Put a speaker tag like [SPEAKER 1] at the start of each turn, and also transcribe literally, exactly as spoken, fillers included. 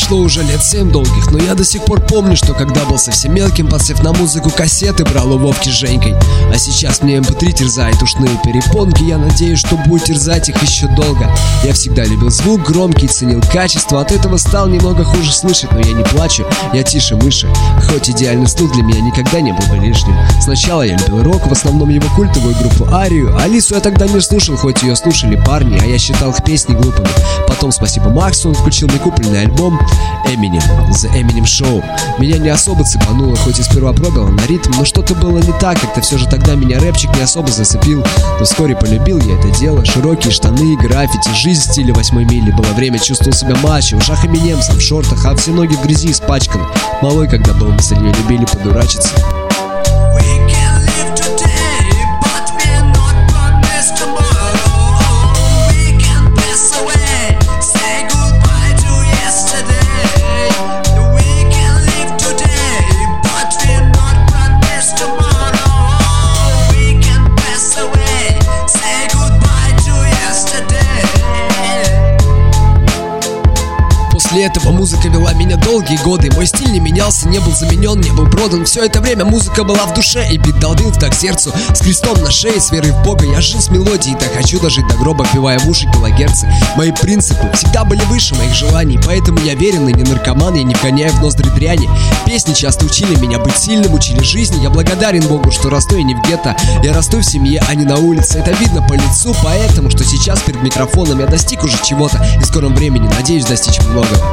[SPEAKER 1] Прошло уже лет семь долгих, но я до сих пор помню, что когда был совсем мелким, подсев на музыку кассеты, брал у Вовки с Женькой. А сейчас мне эм пэ три терзает ушные перепонки. Я надеюсь, что будет терзать их еще долго. Я всегда любил звук громкий, ценил качество. От этого стал немного хуже слышать, но я не плачу, я тише мыши. Хоть идеальный слух для меня никогда не был бы лишним. Сначала я любил рок, в основном его культовую группу Арию. Алису я тогда не слушал, хоть ее слушали парни, а я считал их песни глупыми. Потом, спасибо Максу, он включил мне купленный альбом Eminem, The Eminem Show. Меня не особо цепануло, хоть и сперва пробило на ритм, но что-то было не так, как-то все же тогда меня рэпчик не особо зацепил. Но вскоре полюбил я это дело. Широкие штаны, граффити, жизнь в стиле восьмой мили. Было время, чувствовал себя мачо, в ушах Эминемсом, в шортах, а все ноги в грязи испачканы. Малой, когда был, мы с нее любили подурачиться. После этого музыка вела меня долгие годы. Мой стиль не менялся, не был заменен, не был продан. Все это время музыка была в душе, и бит долбил в так сердцу. С крестом на шее, с верой в Бога. Я жил с мелодией, так хочу дожить до гроба, вбивая в уши килогерцы. Мои принципы всегда были выше моих желаний, поэтому я верен и не наркоман, я не вгоняю в ноздри дряни. Песни часто учили меня быть сильным, учили жизни. Я благодарен Богу, что расту я не в гетто. Я расту в семье, а не на улице. Это видно по лицу, поэтому, что сейчас перед микрофоном я достиг уже чего-то, и в скором времени надеюсь достичь много.